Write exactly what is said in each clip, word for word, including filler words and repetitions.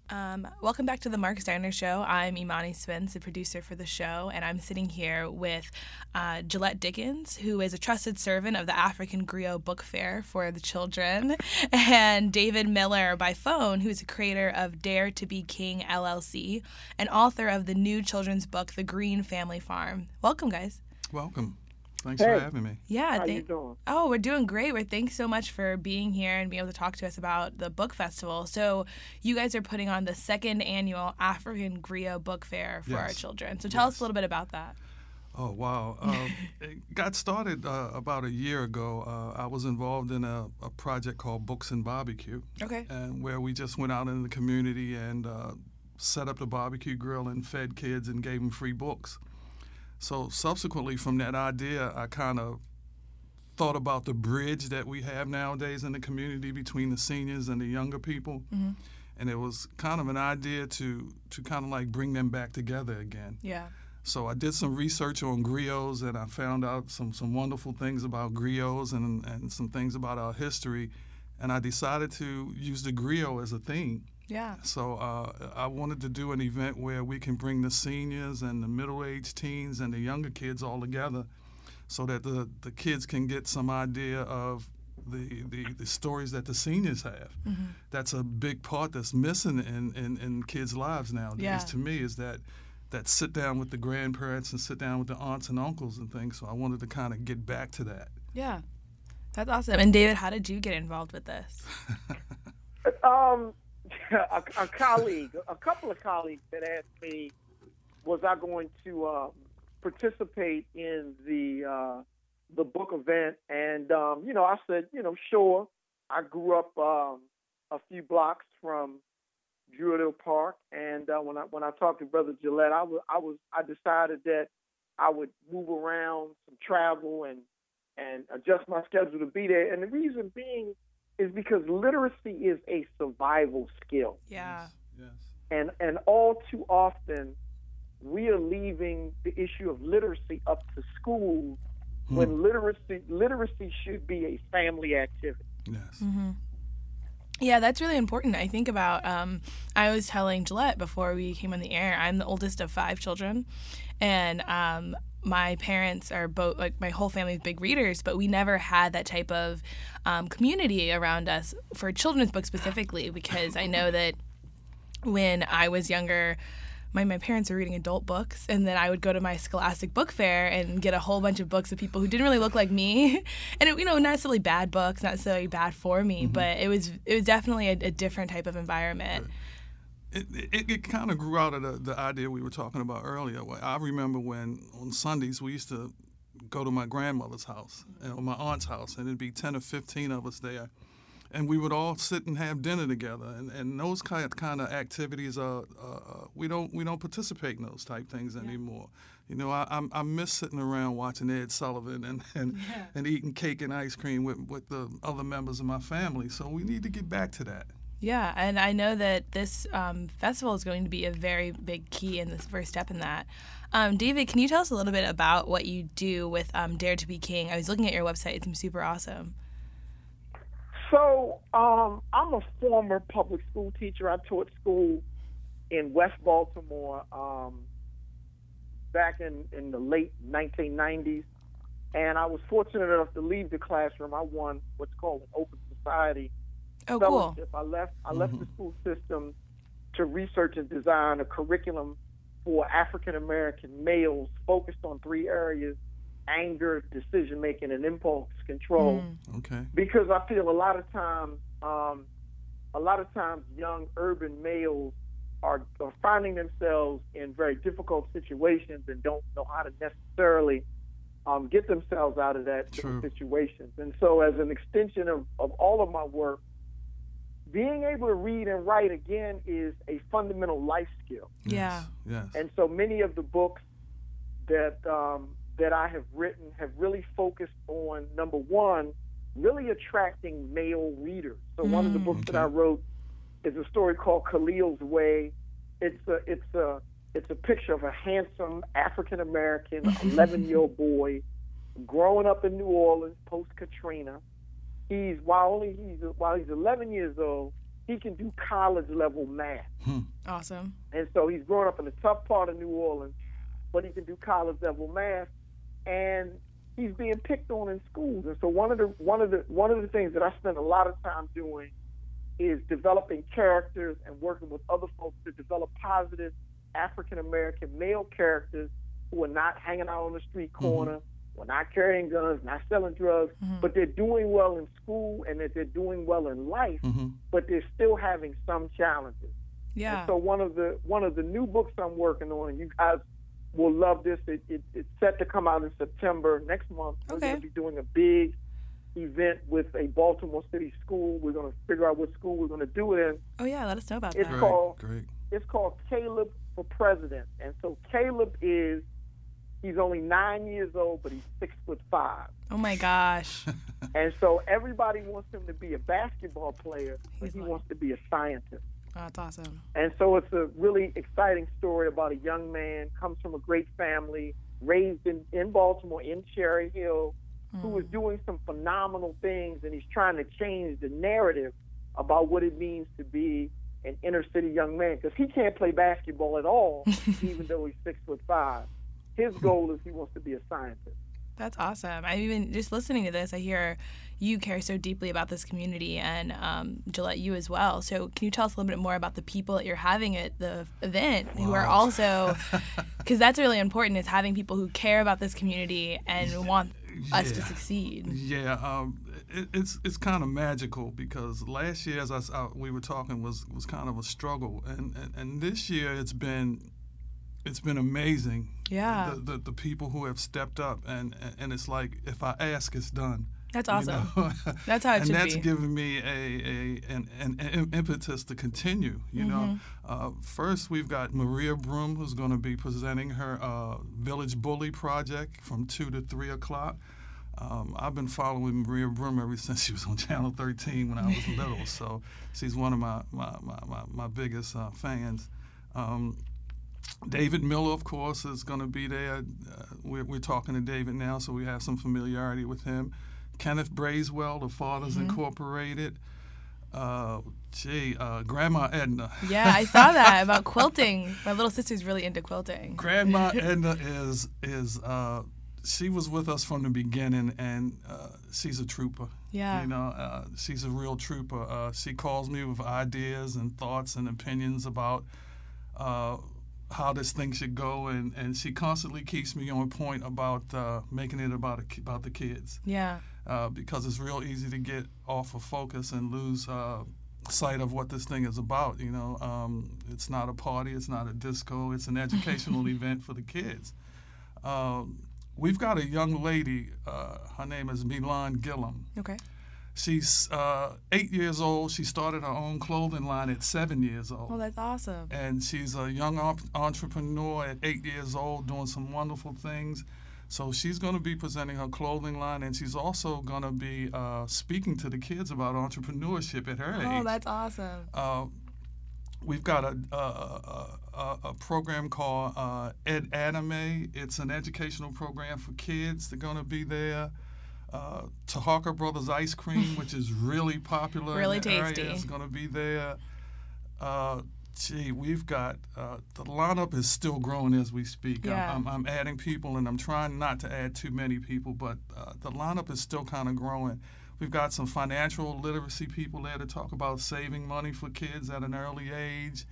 Um, welcome back to the Mark Steiner Show. I'm Imani Spence, the producer for the show, and I'm sitting here with uh, Gillette Dickens, who is a trusted servant of the African Griot Book Fair for the children, and David Miller by phone, who's a creator of Dare to Be King, L L C, and author of the new children's book, The Green Family Farm. Welcome, guys. Welcome. Thanks Hey. for having me. Yeah. How th- you doing? Oh, we're doing great. We're thanks so much for being here and being able to talk to us about the book festival. So, you guys are putting on the second annual African Griot Book Fair for Yes. our children. So, tell us Yes. a little bit about that. Oh, wow. Um, it got started uh, about a year ago. Uh, I was involved in a, a project called Books and Barbecue, Okay. and where we just went out in the community and uh, set up the barbecue grill and fed kids and gave them free books. So subsequently from that idea, I kind of thought about the bridge that we have nowadays in the community between the seniors and the younger people. Mm-hmm. And it was kind of an idea to, to kind of like bring them back together again. Yeah. So I did some research on griots, and I found out some, some wonderful things about griots and, and some things about our history. And I decided to use the griot as a theme. Yeah. So uh, I wanted to do an event where we can bring the seniors and the middle-aged teens and the younger kids all together so that the, the kids can get some idea of the, the, the stories that the seniors have. Mm-hmm. That's a big part that's missing in, in, in kids' lives nowadays, Yeah. to me, is that that sit down with the grandparents and sit down with the aunts and uncles and things. So I wanted to kind of get back to that. Yeah. That's awesome. And David, how did you get involved with this? Um, a, a colleague, a couple of colleagues had asked me, was I going to um, participate in the uh, the book event? And um, you know, I said, you know, sure. I grew up um, a few blocks from Druidhill Park, and uh, when I when I talked to Brother Gillette, I was I was I decided that I would move around, some travel, and and adjust my schedule to be there. And the reason being is because literacy is a survival skill, Yeah. Yes. and and all too often we are leaving the issue of literacy up to schools Hmm. when literacy literacy should be a family activity. Yes. Mm-hmm. Yeah, that's really important. I think about, um, I was telling Gillette before we came on the air, I'm the oldest of five children, and um, my parents are both, like, my whole family is big readers, but we never had that type of um, community around us for children's books specifically, because I know that when I was younger, my, my parents were reading adult books, and then I would go to my Scholastic book fair and get a whole bunch of books of people who didn't really look like me, and it, you know, not necessarily bad books, not necessarily bad for me, Mm-hmm. but it was it was definitely a, a different type of environment. It, it, it kind of grew out of the, the idea we were talking about earlier. Well, I remember when on Sundays we used to go to my grandmother's house, and, or my aunt's house, and it'd be ten or fifteen of us there. And we would all sit and have dinner together, and, and those kind of, kind of activities are uh, we don't we don't participate in those type things anymore. You know, I, I I miss sitting around watching Ed Sullivan and and, Yeah. and eating cake and ice cream with with the other members of my family. So we need to get back to that. Yeah, and I know that this um, festival is going to be a very big key in this first step in that. Um, David, can you tell us a little bit about what you do with um, Dare to Be King? I was looking at your website; it seems super awesome. So um, I'm a former public school teacher. I taught school in West Baltimore um, back in, in the late nineteen nineties. And I was fortunate enough to leave the classroom. I won what's called an Open Society Oh, cool. fellowship. I left, I left the school system to research and design a curriculum for African-American males focused on three areas: anger, decision-making, and impulse control. Mm. Okay. Because I feel a lot of times, um, a lot of times, young urban males are, are finding themselves in very difficult situations and don't know how to necessarily um, get themselves out of that True. situations. And so, as an extension of, of all of my work, being able to read and write again is a fundamental life skill. Yeah. Yes. And so, many of the books that um, that I have written have really focused on, number one, really attracting male readers. So one of the Mm. books that Okay. I wrote is a story called Khalil's Way. It's a it's a it's a picture of a handsome African American eleven year old boy growing up in New Orleans post Katrina. He's while only he's while he's eleven years old, he can do college level math. Hmm. Awesome. And so he's growing up in a tough part of New Orleans, but he can do college level math, and he's being picked on in schools. And so one of the one of the one of the things that I spend a lot of time doing is developing characters and working with other folks to develop positive African American male characters who are not hanging out on the street corner, mm-hmm. who are not carrying guns, not selling drugs, mm-hmm. but they're doing well in school and that they're doing well in life, mm-hmm. but they're still having some challenges. Yeah. And so one of the one of the new books I'm working on, and you guys will love this. It, it, it's set to come out in September next month. We're okay. going to be doing a big event with a Baltimore City school. We're going to figure out what school we're going to do it in. Oh yeah, let us know about it's that. Called, great. It's called Caleb for President. And so Caleb is, he's only nine years old, but he's six foot five. Oh my gosh. And so everybody wants him to be a basketball player, but He's he like... wants to be a scientist. Oh, that's awesome. And so it's a really exciting story about a young man, comes from a great family, raised in, in Baltimore, in Cherry Hill, mm. who is doing some phenomenal things, and he's trying to change the narrative about what it means to be an inner city young man, because he can't play basketball at all, even though he's six foot five. His goal is he wants to be a scientist. That's awesome. I even just listening to this, I hear you care so deeply about this community, and um, Gillette, you as well. So can you tell us a little bit more about the people that you're having at the event wow. who are also, because that's really important, is having people who care about this community and want yeah. us to succeed. Yeah, um, it, it's it's kind of magical, because last year, as I, I, we were talking, was was kind of a struggle, and, and and this year it's been it's been amazing. Yeah, the, the the people who have stepped up, and and it's like, if I ask, it's done. That's awesome. You know? That's how it and should be. And that's given me a, a an, an, an impetus to continue. You mm-hmm. know, uh, first we've got Maria Broom, who's going to be presenting her uh, Village Bully project from two to three o'clock. Um, I've been following Maria Broom ever since she was on Channel thirteen when I was little. So she's one of my my my, my, my biggest uh, fans. Um, David Miller, of course, is going to be there. Uh, we're, we're talking to David now, so we have some familiarity with him. Kenneth Bracewell, the Fathers mm-hmm. Incorporated. Uh, gee, uh, Grandma Edna. Yeah, I saw that about quilting. My little sister's really into quilting. Grandma Edna is is uh, she was with us from the beginning, and uh, she's a trooper. Yeah. You know, uh, she's a real trooper. Uh, she calls me with ideas and thoughts and opinions about uh, how this thing should go, and, and she constantly keeps me on point about uh, making it about a, about the kids. Yeah. Uh, because it's real easy to get off of focus and lose uh, sight of what this thing is about. You know, um, it's not a party, it's not a disco, it's an educational event for the kids. Um, we've got a young lady. Uh, her name is Milan Gillum. Okay. She's uh, eight years old. She started her own clothing line at seven years old. Oh, that's awesome. And she's a young op- entrepreneur at eight years old, doing some wonderful things. So she's going to be presenting her clothing line, and she's also going to be uh, speaking to the kids about entrepreneurship at her age. Oh, that's awesome. Uh, we've got a, a, a, a program called uh, Ed Anime. It's an educational program for kids. They're going to be there. Uh, Tahaka Brothers Ice Cream, which is really popular really in the tasty. area, is going to be there. Uh, gee, we've got, uh, the lineup is still growing as we speak. Yeah. I'm, I'm, I'm adding people, and I'm trying not to add too many people, but uh, the lineup is still kind of growing. We've got some financial literacy people there to talk about saving money for kids at an early age.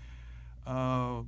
Uh,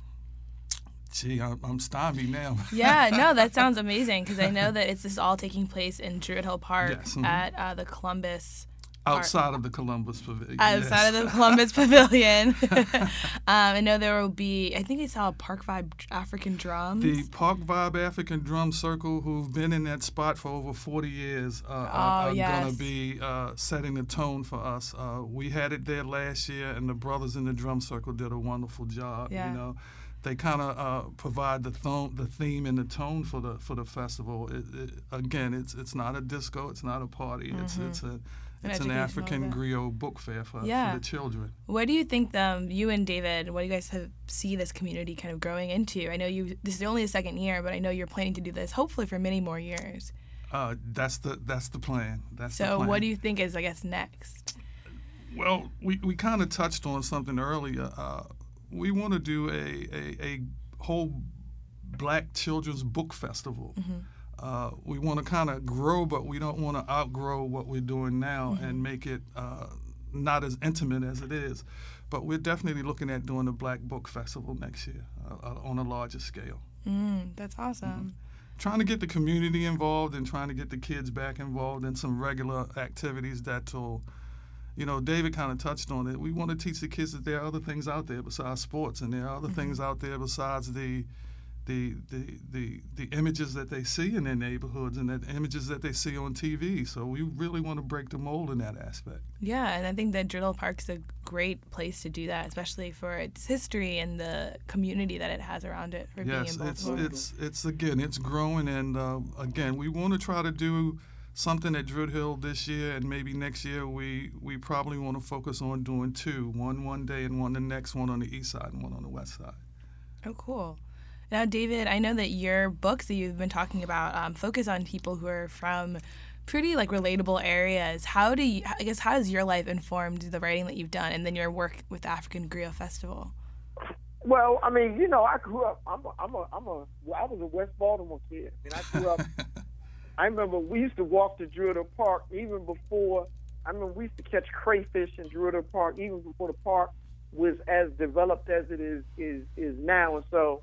Gee, I'm, I'm stymied now. Yeah, no, that sounds amazing, because I know that it's this all taking place in Druid Hill Park yes, mm-hmm. at uh, the Columbus. Outside Park. of the Columbus Pavilion. Outside yes. of the Columbus Pavilion. um, I know there will be, I think I saw Park Vibe African Drums. The Park Vibe African Drum Circle, who've been in that spot for over forty years, uh, oh, are, are yes. going to be uh, setting the tone for us. Uh, we had it there last year, and the brothers in the drum circle did a wonderful job. Yeah. You know, they kind of uh, provide the thome, the theme, and the tone for the for the festival. It, it, again, it's it's not a disco, it's not a party. Mm-hmm. It's it's a it's an, an African griot book fair for, yeah. for the children. What do you think, um, you and David, what do you guys have, see this community kind of growing into? I know you. This is only the second year, but I know you're planning to do this hopefully for many more years. Uh, that's the that's the plan. That's so the plan. What do you think is, I guess, next? Well, we, we kind of touched on something earlier. Uh, we want to do a, a, a whole Black Children's Book Festival. Mm-hmm. Uh, we want to kind of grow, but we don't want to outgrow what we're doing now mm-hmm. and make it uh, not as intimate as it is. But we're definitely looking at doing the Black Book Festival next year uh, on a larger scale. Mm, that's awesome. Mm-hmm. Trying to get the community involved and trying to get the kids back involved in some regular activities that will, you know, David kind of touched on it. We want to teach the kids that there are other things out there besides sports, and there are other mm-hmm. things out there besides the The, the the the images that they see in their neighborhoods and the images that they see on T V. So we really want to break the mold in that aspect. Yeah, and I think that Driddle Park's a great place to do that, especially for its history and the community that it has around it. For yes, being in Baltimore. it's it's it's again it's growing, and uh, again we want to try to do something at Druid Hill this year, and maybe next year we we probably want to focus on doing two, one one day and one the next, one on the east side and one on the west side. Oh, cool. Now, David, I know that your books that you've been talking about um, focus on people who are from pretty like relatable areas. How do you, I guess, how has your life informed the writing that you've done, and then your work with the African Griot Festival? Well, I mean, you know, I grew up. I'm a, I'm a, I'm a. I was a West Baltimore kid. I mean, I grew up. I remember we used to walk to Druid Hill Park even before. I remember we used to catch crayfish in Druid Hill Park even before the park was as developed as it is is is now, and so.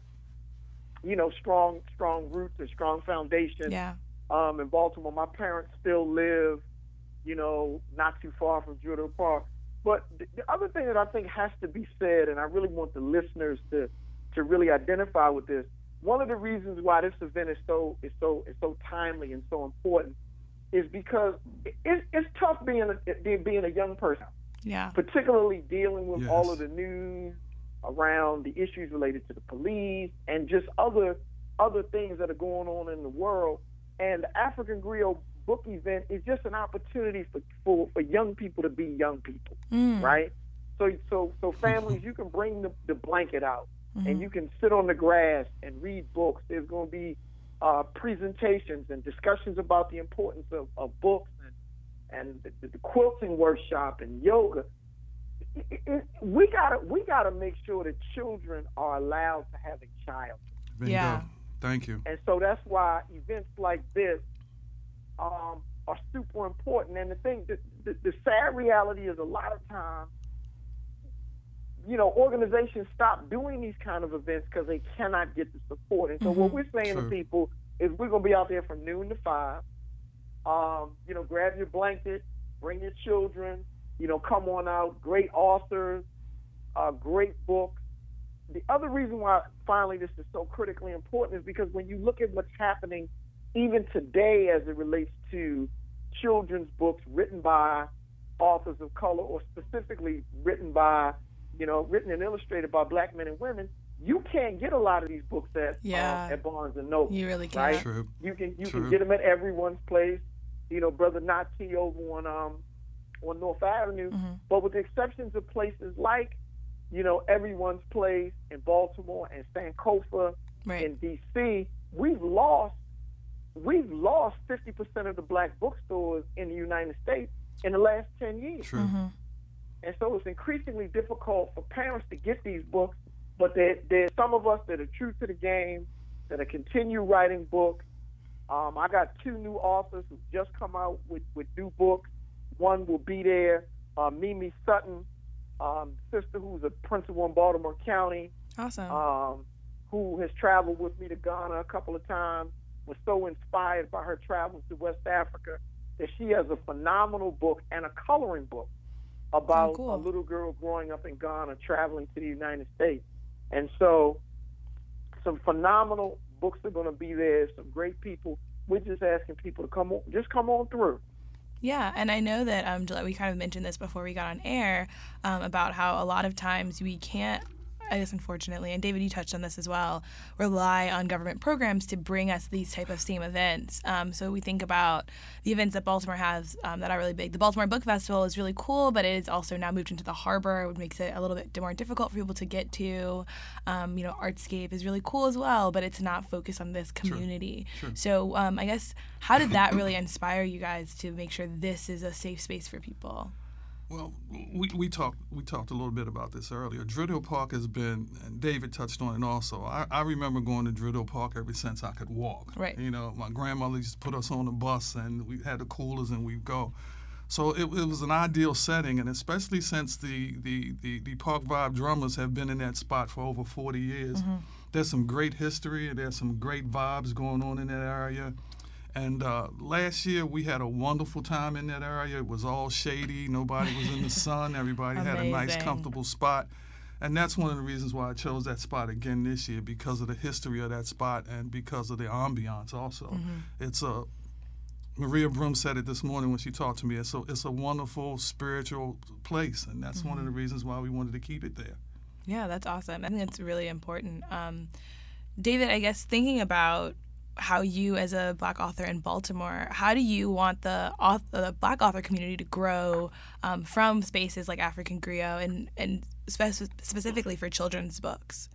You know, strong, strong roots, a strong foundation. Yeah. Um, in Baltimore, my parents still live, you know, not too far from Druid Hill Park. But the, the other thing that I think has to be said, and I really want the listeners to, to really identify with this. One of the reasons why this event is so is so is so timely and so important is because it, it's tough being a, being a young person. Yeah. Particularly dealing with yes. all of the news around the issues related to the police and just other other things that are going on in the world. And the African Griot book event is just an opportunity for, for, for young people to be young people, mm. right? So so so families, you can bring the, the blanket out mm-hmm. and you can sit on the grass and read books. There's going to be uh, presentations and discussions about the importance of, of books and, and the, the quilting workshop and yoga. It, it, we gotta we gotta make sure that children are allowed to have a child. Bingo. Yeah. Thank you. And so that's why events like this um, are super important. And the thing, the, the, the sad reality is, a lot of times, you know, organizations stop doing these kind of events because they cannot get the support. And so mm-hmm. what we're saying True. to people is, we're gonna be out there from noon to five. Um, you know, grab your blanket, bring your children. You know, come on out. Great authors, uh, great books. The other reason why, finally, this is so critically important is because when you look at what's happening even today as it relates to children's books written by authors of color, or specifically written by, you know, written and illustrated by Black men and women, you can't get a lot of these books at yeah. um, at Barnes and Noble. You really can't. Right? True. You can you True. can get them at Everyone's Place. You know, Brother Nati over on um. on North Avenue, mm-hmm. but with the exceptions of places like, you know, Everyone's Place in Baltimore and Sankofa right. in D C, we've lost we've lost fifty percent of the Black bookstores in the United States in the last ten years. True. Mm-hmm. And so it's increasingly difficult for parents to get these books, but there, there's some of us that are true to the game, that are continue writing books. Um, I got two new authors who just come out with, with new books. One will be there, uh, Mimi Sutton, um, sister who's a principal in Baltimore County. Awesome. Um, who has traveled with me to Ghana a couple of times, was so inspired by her travels to West Africa that she has a phenomenal book and a coloring book about oh, cool. a little girl growing up in Ghana, traveling to the United States. And so some phenomenal books are going to be there, some great people. We're just asking people to come on, just come on through. Yeah, and I know that um, we kind of mentioned this before we got on air um, about how a lot of times we can't, I guess unfortunately, and David, you touched on this as well, rely on government programs to bring us these type of same events. Um, so we think about the events that Baltimore has um, that are really big. The Baltimore Book Festival is really cool, but it is also now moved into the harbor, which makes it a little bit more difficult for people to get to. Um, you know, Artscape is really cool as well, but it's not focused on this community. Sure. Sure. So um, I guess, how did that really inspire you guys to make sure this is a safe space for people? Well, we, we talked we talked a little bit about this earlier. Druid Park has been, and David touched on it also. I, I remember going to Druid Park ever since I could walk. Right. You know, my grandmother used to put us on the bus, and we had the coolers, and we'd go. So it, it was an ideal setting, and especially since the, the, the, the Park Vibe drummers have been in that spot for over forty years. Mm-hmm. There's some great history, and there's some great vibes going on in that area. And uh, last year, we had a wonderful time in that area. It was all shady. Nobody was in the sun. Everybody had a nice, comfortable spot. And that's one of the reasons why I chose that spot again this year, because of the history of that spot and because of the ambiance also. Mm-hmm. It's a, Maria Broom said it this morning when she talked to me, it's a, it's a wonderful spiritual place, and that's mm-hmm. one of the reasons why we wanted to keep it there. Yeah, that's awesome. I think it's really important. Um, David, I guess thinking about how you, as a Black author in Baltimore, how do you want the, author, the Black author community to grow um, from spaces like African Griot and, and spe- specifically for children's books?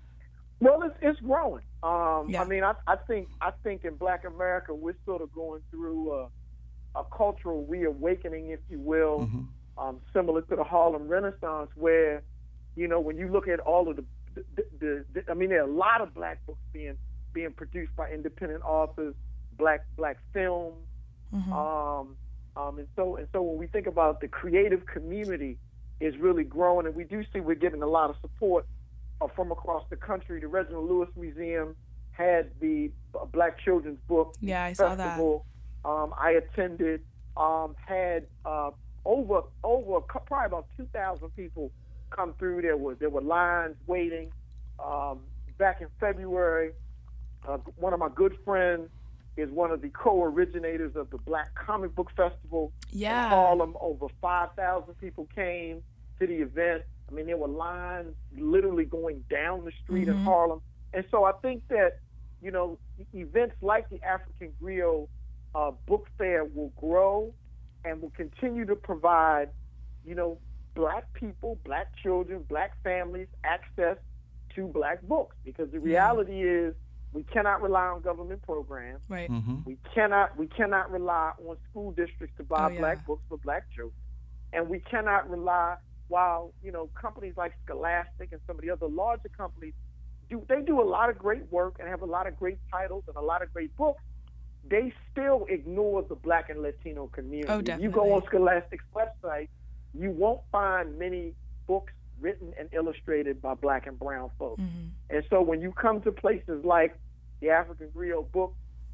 Well, it's, it's growing. Um, yeah. I mean, I, I think I think in Black America, we're sort of going through a, a cultural reawakening, if you will, mm-hmm. um, similar to the Harlem Renaissance, where, you know, when you look at all of the, the, the, the I mean, there are a lot of Black books being being produced by independent authors, black black film, mm-hmm. um, um, and so and so when we think about the creative community is really growing, and we do see we're getting a lot of support uh, from across the country. The Reginald Lewis Museum had the uh, Black Children's Book yeah, I Festival. Saw that. Um, I attended. Um, had uh, over over probably about two thousand people come through. There were there were lines waiting. Um, back in February. Uh, one of my good friends is one of the co-originators of the Black Comic Book Festival yeah. in Harlem. Over five thousand people came to the event. I mean, there were lines literally going down the street mm-hmm. in Harlem. And so I think that, you know, events like the African Griot uh, Book Fair will grow and will continue to provide, you know, Black people, Black children, Black families access to Black books. Because the reality yeah. is, we cannot rely on government programs. Right. Mm-hmm. We cannot we cannot rely on school districts to buy oh, yeah. Black books for Black children. And we cannot rely, while, you know, companies like Scholastic and some of the other larger companies, do they do a lot of great work and have a lot of great titles and a lot of great books, they still ignore the Black and Latino community. Oh, definitely. If you go on Scholastic's website, you won't find many books written and illustrated by Black and brown folks. Mm-hmm. And so when you come to places like the African Griot Book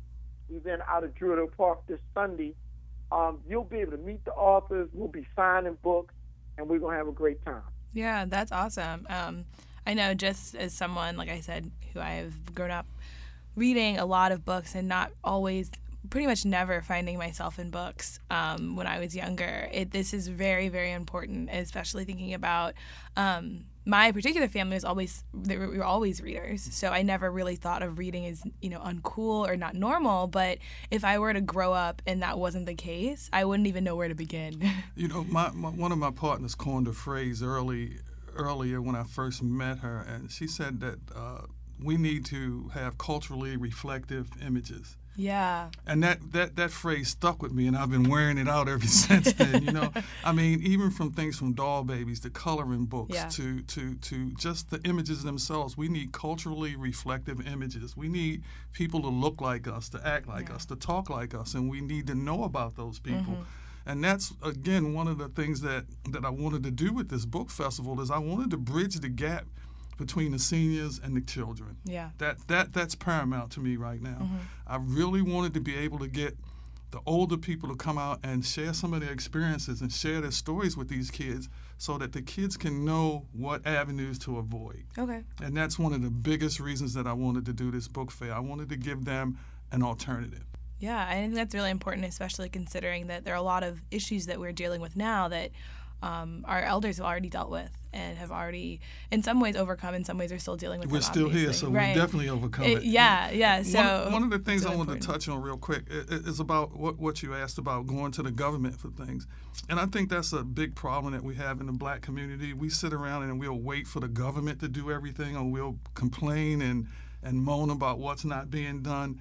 event out at Druid Park this Sunday, um, you'll be able to meet the authors, we'll be signing books, and we're going to have a great time. Yeah, that's awesome. Um, I know just as someone, like I said, who I have grown up reading a lot of books and not always pretty much never finding myself in books um, when I was younger. It, this is very, very important, especially thinking about um, my particular family was always, they were, we were always readers. So I never really thought of reading as, you know, uncool or not normal. But if I were to grow up and that wasn't the case, I wouldn't even know where to begin. You know, my, my one of my partners coined a phrase early earlier when I first met her, and she said that uh, we need to have culturally reflective images. Yeah. And that, that, that phrase stuck with me, and I've been wearing it out ever since then, you know. I mean, even from things from doll babies to coloring books yeah. to, to, to just the images themselves. We need culturally reflective images. We need people to look like us, to act like yeah. us, to talk like us, and we need to know about those people. Mm-hmm. And that's, again, one of the things that, that I wanted to do with this book festival is I wanted to bridge the gap between the seniors and the children. Yeah. That that that's paramount to me right now. Mm-hmm. I really wanted to be able to get the older people to come out and share some of their experiences and share their stories with these kids so that the kids can know what avenues to avoid. Okay. And that's one of the biggest reasons that I wanted to do this book fair. I wanted to give them an alternative. Yeah, I think that's really important, especially considering that there are a lot of issues that we're dealing with now that um, our elders have already dealt with and have already, in some ways, overcome. In some ways, are still dealing with. We're them, still obviously. here, so right. we definitely overcome it, it. Yeah, yeah. So one, one of the things I wanted important. to touch on real quick is about what, what you asked about going to the government for things, and I think that's a big problem that we have in the Black community. We sit around and we'll wait for the government to do everything, or we'll complain and and moan about what's not being done.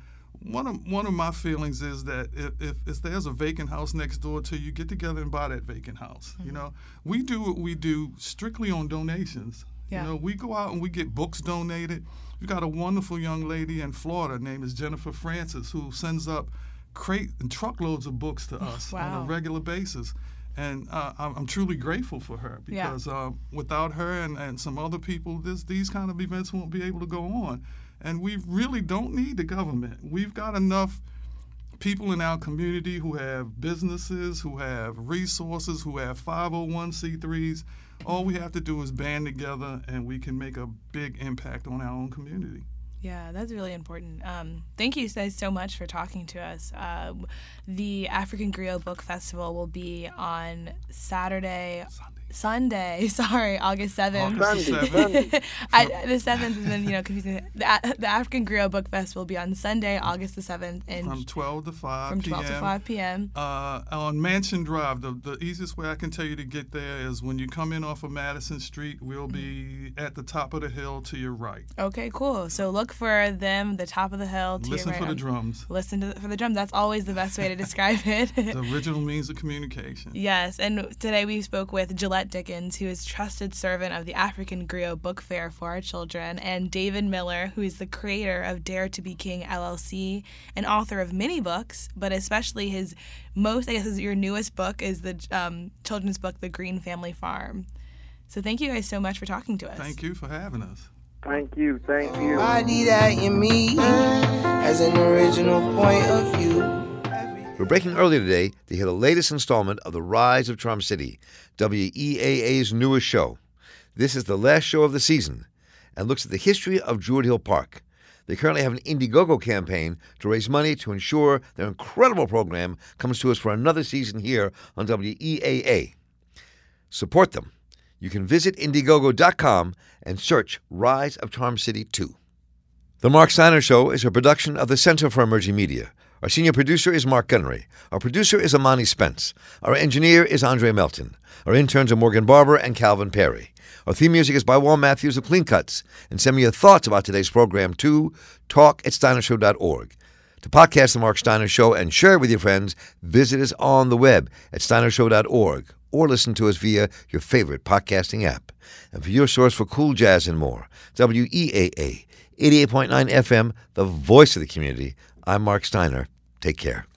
one of one of my feelings is that if, if, if there's a vacant house next door to you, get together and buy that vacant house. Mm-hmm. You know, we do what we do strictly on donations. Yeah. You know, we go out and we get books donated. We got a wonderful young lady in Florida named is Jennifer Francis who sends up crate and truckloads of books to us wow. on a regular basis. And uh, I'm, I'm truly grateful for her because yeah. uh, without her and, and some other people, this, these kind of events won't be able to go on. And we really don't need the government. We've got enough people in our community who have businesses, who have resources, who have five oh one c threes. All we have to do is band together and we can make a big impact on our own community. Yeah, that's really important. Um, thank you guys so much for talking to us. Uh, the African Griot Book Festival will be on Saturday, Sunday, Sunday sorry, August seventh. August seventh. I, the seventh has been, you know, confusing. The, the African Griot Book Festival will be on Sunday, August the seventh. In, from twelve to five From p.m. twelve to five p.m. Uh, on Mansion Drive. The, the easiest way I can tell you to get there is when you come in off of Madison Street, we'll be at the top of the hill to your right. Okay, cool. So look for them, the top of the hill. To Listen your right. for the drums. Listen to the, for the drums. That's always the best way to describe it. The original means of communication. Yes, and today we spoke with Gillette Dickens, who is trusted servant of the African Griot Book Fair for our children, and David Miller, who is the creator of Dare to Be King L L C, and author of many books, but especially his most, I guess, is your newest book is the um, children's book, The Green Family Farm. So thank you guys so much for talking to us. Thank you for having us. Thank you, thank you. Body that in me as an original point of view. We're breaking early today to hear the latest installment of The Rise of Charm City, W E A A's newest show. This is the last show of the season and looks at the history of Druid Hill Park. They currently have an Indiegogo campaign to raise money to ensure their incredible program comes to us for another season here on W E A A. Support them. You can visit Indiegogo dot com and search Rise of Charm City two. The Mark Steiner Show is a production of the Center for Emerging Media. Our senior producer is Mark Gunnery. Our producer is Amani Spence. Our engineer is Andre Melton. Our interns are Morgan Barber and Calvin Perry. Our theme music is by Wal Matthews of Clean Cuts. And send me your thoughts about today's program to talk at steiner show dot org. To podcast The Mark Steiner Show and share it with your friends, visit us on the web at steiner show dot org or listen to us via your favorite podcasting app. And for your source for cool jazz and more, W E A A, eighty-eight point nine F M, the voice of the community. I'm Mark Steiner. Take care.